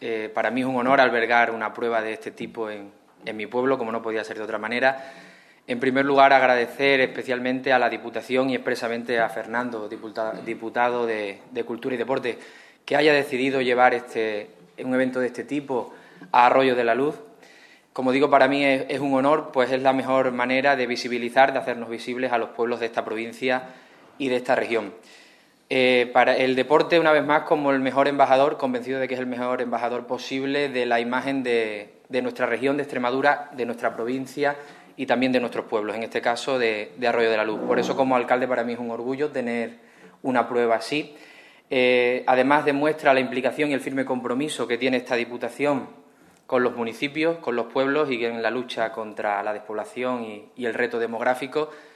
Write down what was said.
Para mí es un honor albergar una prueba de este tipo en mi pueblo, como no podía ser de otra manera. En primer lugar, agradecer especialmente a la Diputación y expresamente a Fernando, diputado de Cultura y Deporte, que haya decidido llevar un evento de este tipo a Arroyo de la Luz. Como digo, para mí es un honor, pues es la mejor manera de visibilizar, de hacernos visibles a los pueblos de esta provincia y de esta región. Para el deporte, una vez más, como el mejor embajador, convencido de que es el mejor embajador posible de la imagen de nuestra región, de Extremadura, de nuestra provincia y también de nuestros pueblos, en este caso de Arroyo de la Luz. Por eso, como alcalde, para mí es un orgullo tener una prueba así. Además, demuestra la implicación y el firme compromiso que tiene esta Diputación con los municipios, con los pueblos y en la lucha contra la despoblación y el reto demográfico.